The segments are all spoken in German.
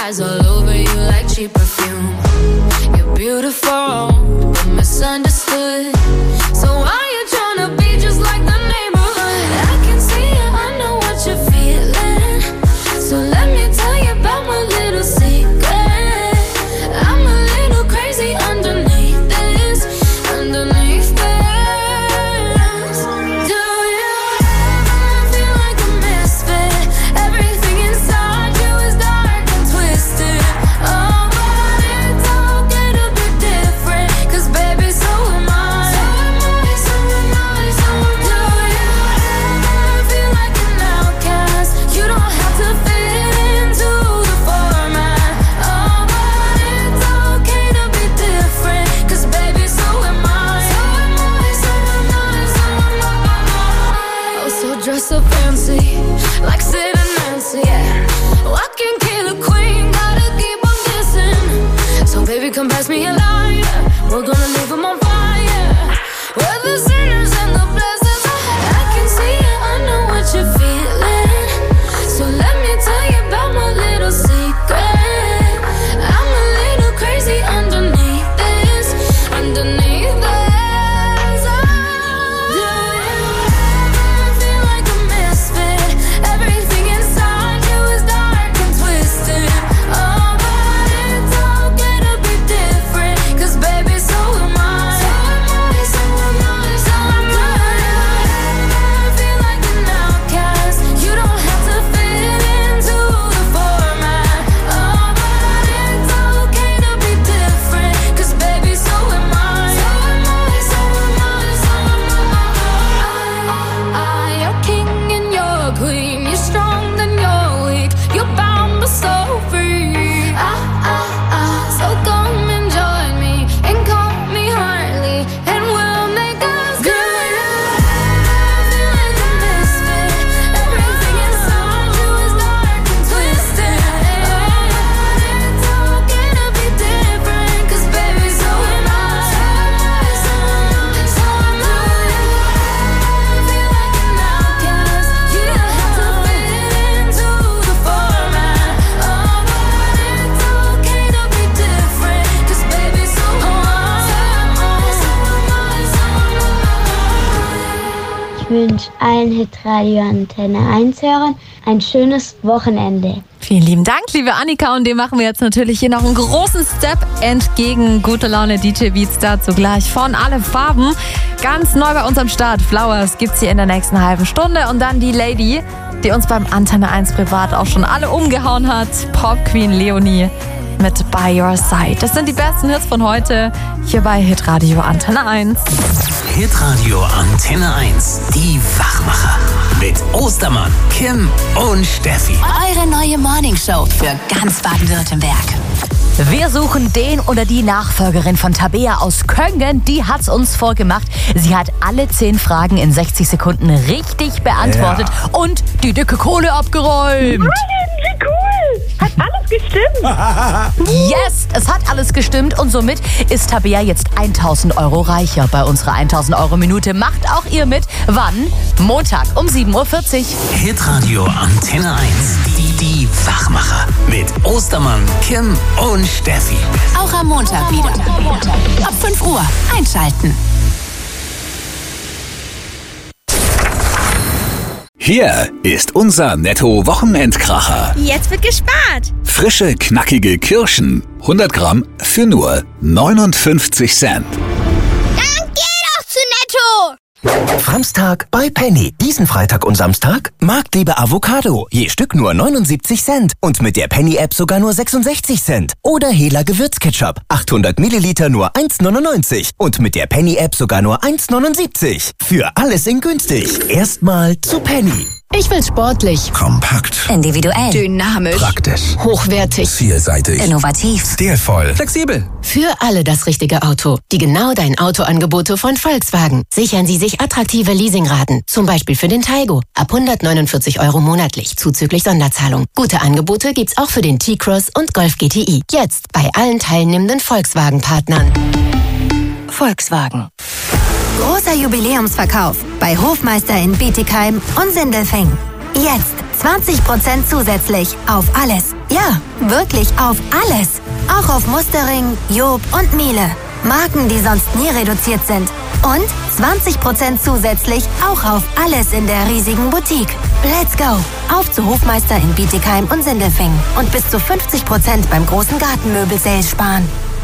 eyes all over you like cheap perfume. You're beautiful, but misunderstood. So why you tryna be just like the neighborhood? I can see it, I know what you're feeling. So let me tell you about my little secret. I'm a little crazy underneath this, underneath this. Do you ever feel like a misfit? Everything inside you is dark and twisted. Oh, but it's okay to be different, 'cause baby, so am I. So am I, so am I, so am I. Do you ever feel like an outcast? You don't have to fit into the format. Oh, but it's okay to be different, 'cause baby, so am I. So am I, so am I, so am I. Oh, so dress so fancy, like Sid and Nancy, yeah. Oh, I can kill a queen, gotta keep on kissing. So baby, come pass me a lighter, we're gonna leave them on fire. We're the sinners and the blessings. I can see it, I know what you're feeling. So let me tell you about my little secret. I'm a little crazy underneath this, underneath this. Do you ever feel like a misfit? Everything inside you is dark and twisted. Oh, but it's okay to be different, 'cause baby, so am I. So am I, so am I, so am I. Do you ever feel like an outcast? You don't have to fit into the format. Oh, but it's okay to be different, 'cause baby, so am I. So am I, so am I, so am I. You're king and you're queen. You're strong then you're weak. You're bound but so free. So come and join me and call me Harley, and we'll make us good. Feel like a misfit. Everything inside you is dark and twisted. It's okay to be different, 'cause baby, so am I. So am I, so am I. Feel like an outcast. You don't have to fit into the format. Oh, but it's okay to be different, 'cause baby, so am I. So am I, so am I, so am I. Ich wünsche allen Hitradio Antenne 1 Hörern ein schönes Wochenende. Vielen lieben Dank, liebe Annika. Und dem machen wir jetzt natürlich hier noch einen großen Step entgegen. Gute Laune DJ Beats dazu gleich von Alle Farben. Ganz neu bei uns am Start. Flowers gibt's hier in der nächsten halben Stunde. Und dann die Lady, die uns beim Antenne 1 Privat auch schon alle umgehauen hat. Pop Queen Leonie mit By Your Side. Das sind die besten Hits von heute hier bei Hitradio Antenne 1. Hitradio Antenne 1. Die Wachmacher. Mit Ostermann, Kim und Steffi. Eure neue Morningshow für ganz Baden-Württemberg. Wir suchen den oder die Nachfolgerin von Tabea aus Köngen. Die hat's uns vorgemacht. Sie hat alle 10 Fragen in 60 Sekunden richtig beantwortet und die dicke Kohle abgeräumt. Mann, wie cool! Hat alles gestimmt. Yes, es hat alles gestimmt und somit ist Tabea jetzt 1.000 Euro reicher. Bei unserer 1.000 Euro Minute macht auch ihr mit. Wann? Montag um 7.40 Uhr. Hitradio Antenne 1. Die Wachmacher. Mit Ostermann, Kim und Steffi. Auch am Montag wieder. Ab 5 Uhr einschalten. Hier ist unser Netto-Wochenendkracher. Jetzt wird gespart. Frische, knackige Kirschen. 100 Gramm für nur 59 Cent. Dann geh doch zu Netto. Samstag bei Penny. Diesen Freitag und Samstag Marktliebe Avocado. Je Stück nur 79 Cent. Und mit der Penny-App sogar nur 66 Cent. Oder Hela Gewürzketchup. 800 Milliliter nur 1,99. Und mit der Penny-App sogar nur 1,79. Für alles in günstig. Erstmal zu Penny. Ich will sportlich, Kompakt. individuell, dynamisch, Praktisch. hochwertig, Vielseitig. innovativ. Stilvoll. Flexibel. Für alle das richtige Auto. Die genau dein Autoangebote von Volkswagen. Sichern Sie sich attraktive Leasingraten. Zum Beispiel für den Taygo. Ab 149 Euro monatlich, zuzüglich Sonderzahlung. Gute Angebote gibt's auch für den T-Cross und Golf GTI. Jetzt bei allen teilnehmenden Volkswagen-Partnern. Volkswagen. Großer Jubiläumsverkauf bei Hofmeister in Bietigheim und Sindelfingen. Jetzt 20% zusätzlich auf alles. Ja, wirklich auf alles. Auch auf Mustering, Job und Miele. Marken, die sonst nie reduziert sind. Und 20% zusätzlich auch auf alles in der riesigen Boutique. Let's go! Auf zu Hofmeister in Bietigheim und Sindelfingen. Und bis zu 50% beim großen Gartenmöbel-Sale sparen.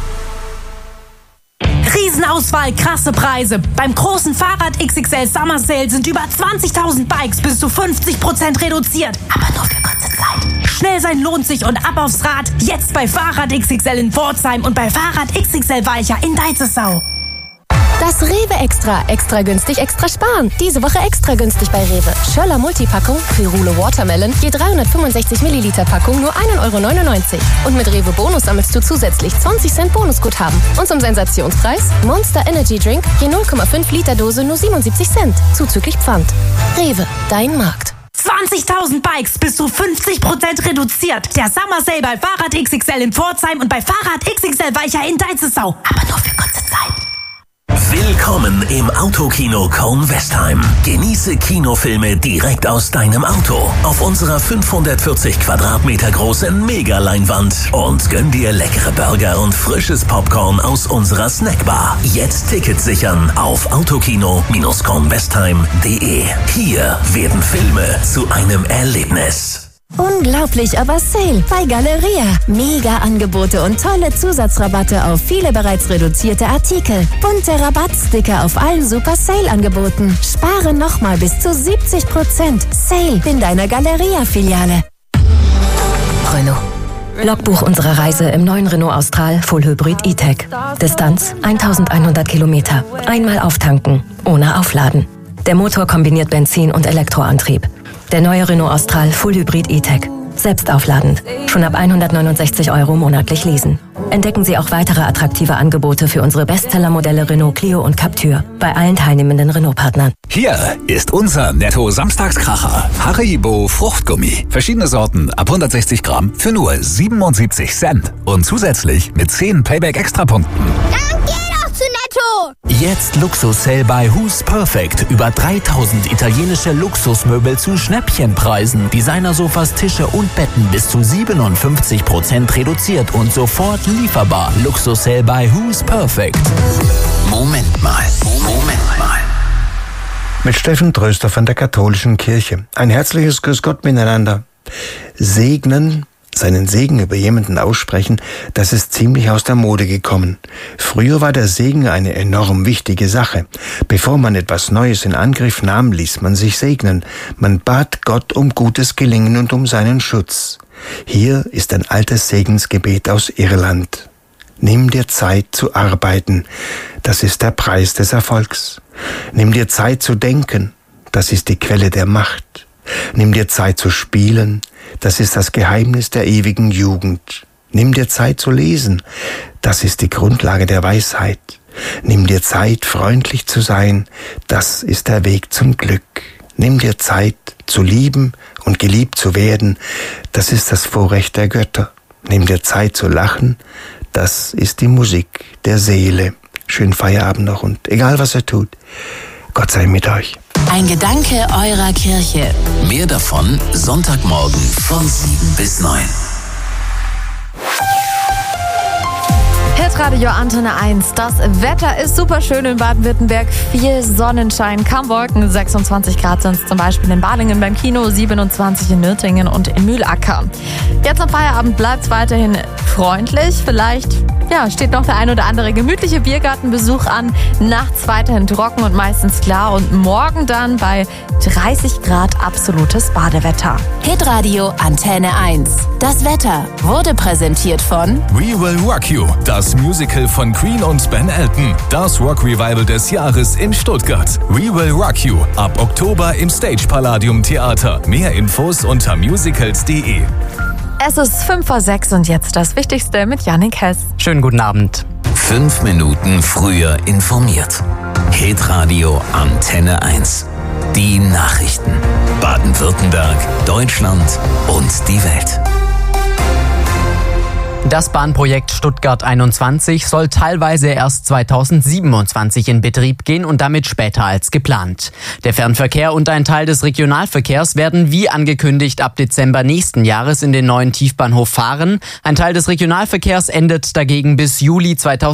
Riesenauswahl, krasse Preise. Beim großen Fahrrad XXL Summer Sale sind über 20.000 Bikes bis zu 50% reduziert. Aber nur für kurze Zeit. Schnell sein lohnt sich und ab aufs Rad. Jetzt bei Fahrrad XXL in Pforzheim und bei Fahrrad XXL Weicher in Deizesau. Das Rewe Extra. Extra günstig, extra sparen. Diese Woche extra günstig bei Rewe. Schöller Multipackung, Pirule Watermelon, je 365 Milliliter Packung nur 1,99 €. Und mit Rewe Bonus sammelst du zusätzlich 20 Cent Bonusguthaben. Und zum Sensationspreis Monster Energy Drink, je 0,5 Liter Dose nur 77 Cent. Zuzüglich Pfand. Rewe, dein Markt. 20.000 Bikes bis zu 50% reduziert. Der Summer Sale bei Fahrrad XXL in Pforzheim und bei Fahrrad XXL Weicher in Deizesau. Aber nur für kurze Zeit. Willkommen im Autokino Köln-Westheim. Genieße Kinofilme direkt aus deinem Auto auf unserer 540 Quadratmeter großen Mega-Leinwand und gönn dir leckere Burger und frisches Popcorn aus unserer Snackbar. Jetzt Tickets sichern auf autokino-kölnwestheim.de. Hier werden Filme zu einem Erlebnis. Unglaublich, aber Sale bei Galeria. Mega Angebote und tolle Zusatzrabatte auf viele bereits reduzierte Artikel. Bunte Rabattsticker auf allen Super Sale-Angeboten. Spare nochmal bis zu 70%. Sale in deiner Galeria-Filiale. Renault. Logbuch unserer Reise im neuen Renault Austral Full Hybrid E-Tech. Distanz 1100 Kilometer. Einmal auftanken, ohne aufladen. Der Motor kombiniert Benzin- und Elektroantrieb. Der neue Renault Austral Full Hybrid E-Tech. Selbst aufladend. Schon ab 169 € monatlich leasen. Entdecken Sie auch weitere attraktive Angebote für unsere Bestsellermodelle Renault Clio und Captur bei allen teilnehmenden Renault-Partnern. Hier ist unser Netto-Samstagskracher. Haribo Fruchtgummi. Verschiedene Sorten ab 160 Gramm für nur 77 Cent. Und zusätzlich mit 10 Payback-Extrapunkten. Dann geh doch zu Netto! Jetzt Luxus-Sale bei Who's Perfect. Über 3000 italienische Luxusmöbel zu Schnäppchenpreisen. Designersofas, Tische und Betten bis zu 57% reduziert und sofort lieferbar. Luxus-Sale bei Who's Perfect. Moment mal. Mit Steffen Tröster von der Katholischen Kirche. Ein herzliches Grüß Gott miteinander. Segnen, seinen Segen über jemanden aussprechen, das ist ziemlich aus der Mode gekommen. Früher war der Segen eine enorm wichtige Sache. Bevor man etwas Neues in Angriff nahm, ließ man sich segnen. Man bat Gott um gutes Gelingen und um seinen Schutz. Hier ist ein altes Segensgebet aus Irland. Nimm dir Zeit zu arbeiten, das ist der Preis des Erfolgs. Nimm dir Zeit zu denken, das ist die Quelle der Macht. Nimm dir Zeit zu spielen, das ist das Geheimnis der ewigen Jugend. Nimm dir Zeit zu lesen, das ist die Grundlage der Weisheit. Nimm dir Zeit, freundlich zu sein, das ist der Weg zum Glück. Nimm dir Zeit, zu lieben und geliebt zu werden, das ist das Vorrecht der Götter. Nimm dir Zeit zu lachen, das ist die Musik der Seele. Schönen Feierabend noch und egal was ihr tut, Gott sei mit euch. Ein Gedanke eurer Kirche. Mehr davon Sonntagmorgen von 7 bis 9. Hitradio Antenne 1. Das Wetter ist super schön in Baden-Württemberg. Viel Sonnenschein, kaum Wolken. 26 Grad sind es zum Beispiel in Balingen beim Kino, 27 in Nürtingen und in Mühlacker. Jetzt am Feierabend bleibt es weiterhin freundlich. Vielleicht steht noch der ein oder andere gemütliche Biergartenbesuch an. Nachts weiterhin trocken und meistens klar. Und morgen dann bei 30 Grad absolutes Badewetter. Hitradio Antenne 1. Das Wetter wurde präsentiert von We Will Rock You, das Musical von Queen und Ben Elton. Das Rock Revival des Jahres in Stuttgart. We Will Rock You, ab Oktober im Stage Palladium Theater. Mehr Infos unter musicals.de. Es ist 5:06 und jetzt das Wichtigste mit Jannik Hess. Schönen guten Abend. 5 Minuten früher informiert. Hitradio Antenne 1. Die Nachrichten. Baden-Württemberg, Deutschland und die Welt. Das Bahnprojekt Stuttgart 21 soll teilweise erst 2027 in Betrieb gehen und damit später als geplant. Der Fernverkehr und ein Teil des Regionalverkehrs werden wie angekündigt ab Dezember nächsten Jahres in den neuen Tiefbahnhof fahren. Ein Teil des Regionalverkehrs endet dagegen bis Juli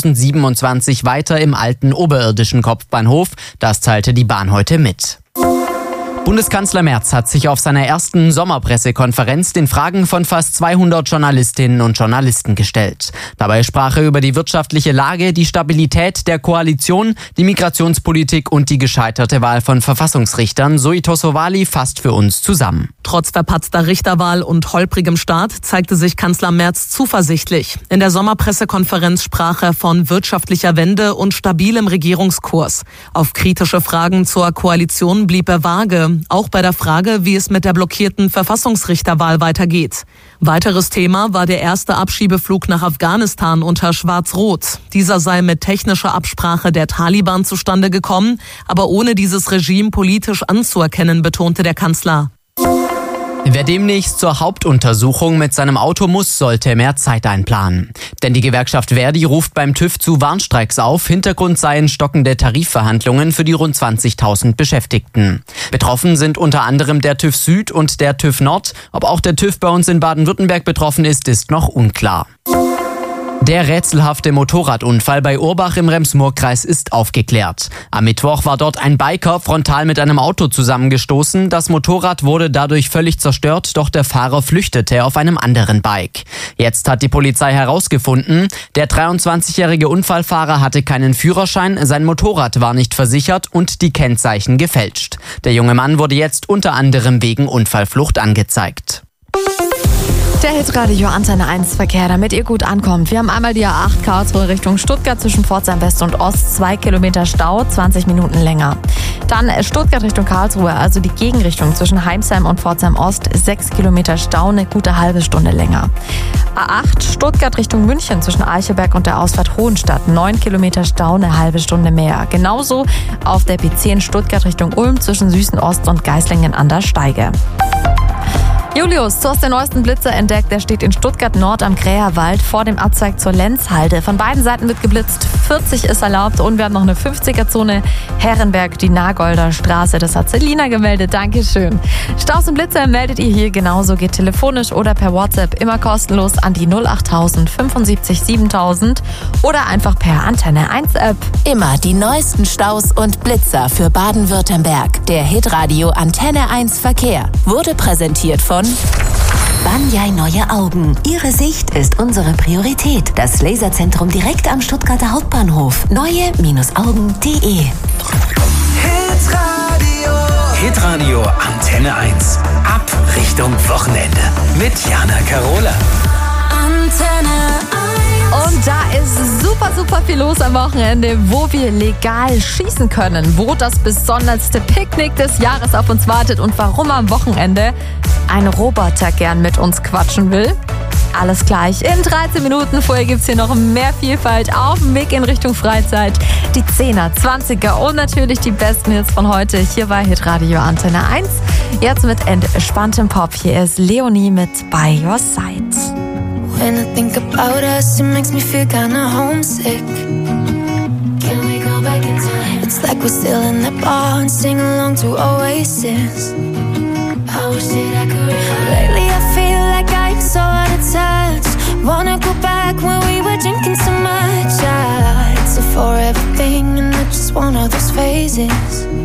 2027 weiter im alten oberirdischen Kopfbahnhof. Das teilte die Bahn heute mit. Bundeskanzler Merz hat sich auf seiner ersten Sommerpressekonferenz den Fragen von fast 200 Journalistinnen und Journalisten gestellt. Dabei sprach er über die wirtschaftliche Lage, die Stabilität der Koalition, die Migrationspolitik und die gescheiterte Wahl von Verfassungsrichtern. Zoe Tossovali fasst für uns zusammen. Trotz verpatzter Richterwahl und holprigem Start zeigte sich Kanzler Merz zuversichtlich. In der Sommerpressekonferenz sprach er von wirtschaftlicher Wende und stabilem Regierungskurs. Auf kritische Fragen zur Koalition blieb er vage. Auch bei der Frage, wie es mit der blockierten Verfassungsrichterwahl weitergeht. Weiteres Thema war der erste Abschiebeflug nach Afghanistan unter Schwarz-Rot. Dieser sei mit technischer Absprache der Taliban zustande gekommen, aber ohne dieses Regime politisch anzuerkennen, betonte der Kanzler. Wer demnächst zur Hauptuntersuchung mit seinem Auto muss, sollte mehr Zeit einplanen. Denn die Gewerkschaft Verdi ruft beim TÜV zu Warnstreiks auf. Hintergrund seien stockende Tarifverhandlungen für die rund 20.000 Beschäftigten. Betroffen sind unter anderem der TÜV Süd und der TÜV Nord. Ob auch der TÜV bei uns in Baden-Württemberg betroffen ist noch unklar. Der rätselhafte Motorradunfall bei Urbach im Rems-Murr-Kreis ist aufgeklärt. Am Mittwoch war dort ein Biker frontal mit einem Auto zusammengestoßen. Das Motorrad wurde dadurch völlig zerstört, doch der Fahrer flüchtete auf einem anderen Bike. Jetzt hat die Polizei herausgefunden, der 23-jährige Unfallfahrer hatte keinen Führerschein, sein Motorrad war nicht versichert und die Kennzeichen gefälscht. Der junge Mann wurde jetzt unter anderem wegen Unfallflucht angezeigt. Der Hitradio Antenne 1 Verkehr, damit ihr gut ankommt. Wir haben einmal die A8 Karlsruhe Richtung Stuttgart zwischen Pforzheim West und Ost, 2 Kilometer Stau, 20 Minuten länger. Dann Stuttgart Richtung Karlsruhe, also die Gegenrichtung zwischen Heimsheim und Pforzheim Ost, 6 Kilometer Stau, eine gute halbe Stunde länger. A8 Stuttgart Richtung München zwischen Eichelberg und der Ausfahrt Hohenstadt, 9 Kilometer Stau, eine halbe Stunde mehr. Genauso auf der B10 Stuttgart Richtung Ulm zwischen Süßenost und Geislingen an der Steige. Julius, du hast den neuesten Blitzer entdeckt. Der steht in Stuttgart Nord am Kräherwald vor dem Abzweig zur Lenzhalde. Von beiden Seiten wird geblitzt. 40 ist erlaubt und wir haben noch eine 50er-Zone. Herrenberg, die Nagolder Straße. Das hat Selina gemeldet. Dankeschön. Staus und Blitzer meldet ihr hier genauso. Geht telefonisch oder per WhatsApp immer kostenlos an die 08000 75 7000 oder einfach per Antenne 1 App. Immer die neuesten Staus und Blitzer für Baden-Württemberg. Der Hitradio Antenne 1 Verkehr wurde präsentiert von Banyai Neue Augen. Ihre Sicht ist unsere Priorität. Das Laserzentrum direkt am Stuttgarter Hauptbahnhof. Neue-augen.de. Hitradio Antenne 1. Ab Richtung Wochenende. Mit Jana Karola. Antenne 1. Und da ist super viel los am Wochenende, wo wir legal schießen können, wo das besonderste Picknick des Jahres auf uns wartet und warum am Wochenende ein Roboter gern mit uns quatschen will. Alles gleich in 13 Minuten. Vorher gibt's hier noch mehr Vielfalt auf dem Weg in Richtung Freizeit. Die 10er, 20er und natürlich die besten Hits von heute hier bei Hitradio Antenne 1. Jetzt mit entspanntem Pop. Hier ist Leonie mit By Your Side. When I think about us, it makes me feel kinda homesick. Can we go back in time? It's like we're still in that bar and sing along to Oasis. I wish that I could remember. Lately I feel like I'm so out of touch. Wanna go back when we were drinking so much. It's a forever thing and I just want all those phases.